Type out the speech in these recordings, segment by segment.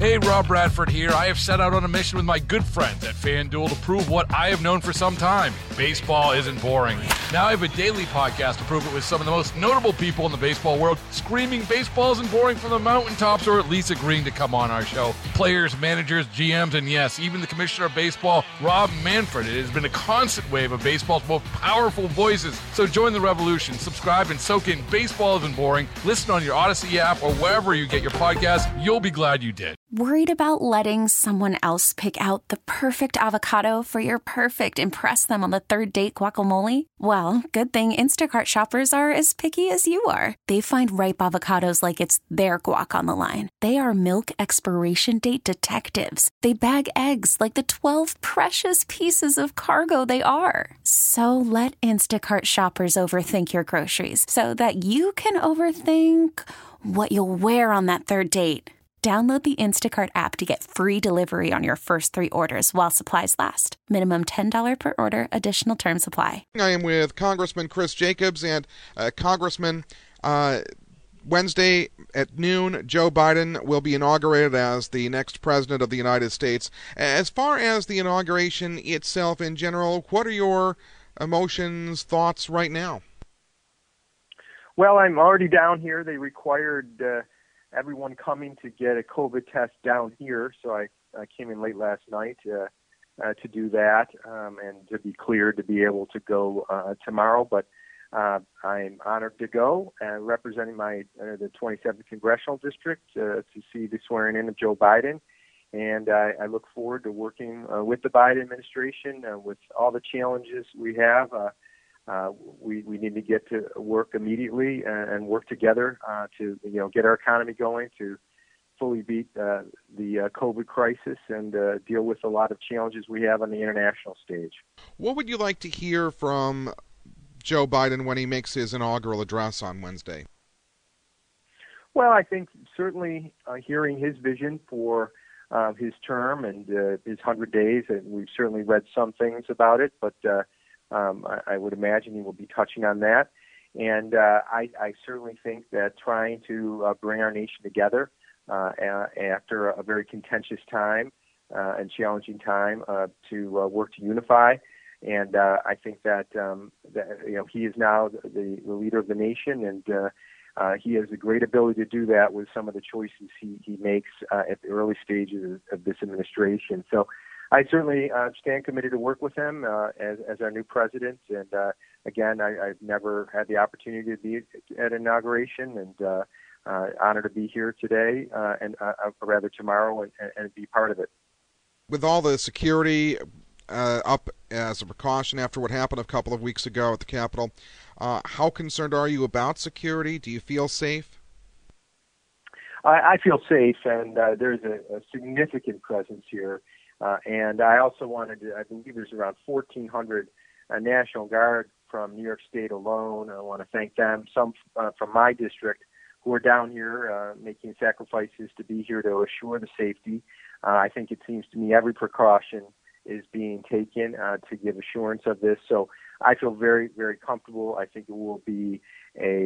Hey, Rob Bradford here. I have set out on a mission with my good friends at FanDuel to prove what I have known for some time. Baseball isn't boring. Now I have a daily podcast to prove it with some of the most notable people in the baseball world, screaming baseball isn't boring from the mountaintops, or at least agreeing to come on our show. Players, managers, GMs, and yes, even the commissioner of baseball, Rob Manfred. It has been a constant wave of baseball's most powerful voices. So join the revolution. Subscribe and soak in Baseball Isn't Boring. Listen on your Odyssey app or wherever you get your podcasts. You'll be glad you did. Worried about letting someone else pick out the perfect avocado for your perfect impress them on the third date guacamole? Well, good thing Instacart shoppers are as picky as you are. They find ripe avocados like it's their guac on the line. They are milk expiration date detectives. They bag eggs like the 12 precious pieces of cargo they are. So let Instacart shoppers overthink your groceries so that you can overthink what you'll wear on that third date. Download the Instacart app to get free delivery on your first 3 orders while supplies last. Minimum $10 per order. Additional terms apply. I am with Congressman Chris Jacobs, and Congressman, Wednesday at noon, Joe Biden will be inaugurated as the next president of the United States. As far as the inauguration itself in general, what are your emotions, thoughts right now? Well, I'm already down here. They required everyone coming to get a COVID test down here, so I came in late last night to do that and to be cleared to be able to go tomorrow. But I'm honored to go representing the 27th Congressional District to see the swearing in of Joe Biden. And I look forward to working with the Biden administration with all the challenges we have. We need to get to work immediately and work together to get our economy going, to fully beat the COVID crisis and deal with a lot of challenges we have on the international stage. What would you like to hear from Joe Biden when he makes his inaugural address on Wednesday? Well, I think certainly hearing his vision for his term and his 100 days, and we've certainly read some things about it, but I would imagine he will be touching on that. And I certainly think that trying to bring our nation together after a very contentious time and challenging time to work to unify. And I think that he is now the leader of the nation, and he has a great ability to do that with some of the choices he makes at the early stages of this administration. So I certainly stand committed to work with him as our new president. And again, I've never had the opportunity to be at inauguration, and honored to be here today, and rather tomorrow, and be part of it. With all the security up as a precaution after what happened a couple of weeks ago at the Capitol, how concerned are you about security? Do you feel safe? I feel safe, and there's a significant presence here. And I also I believe there's around 1,400 National Guard from New York State alone. I want to thank them, some from my district who are down here making sacrifices to be here to assure the safety. I think it seems to me every precaution is being taken to give assurance of this. So I feel very, very comfortable. I think it will be a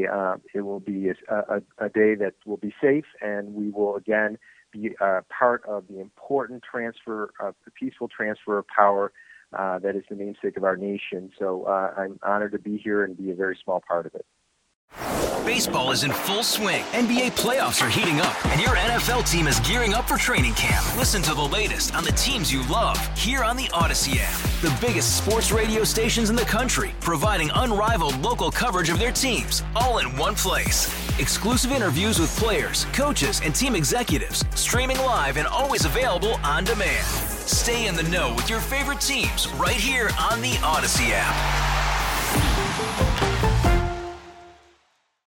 day that will be safe, and we will again be part of the important the peaceful transfer of power that is the namesake of our nation. So I'm honored to be here and be a very small part of it. Baseball is in full swing. NBA playoffs are heating up, and your NFL team is gearing up for training camp. Listen to the latest on the teams you love here on the Odyssey app. The biggest sports radio stations in the country, providing unrivaled local coverage of their teams, all in one place. Exclusive interviews with players, coaches, and team executives, streaming live and always available on demand. Stay in the know with your favorite teams right here on the Odyssey app.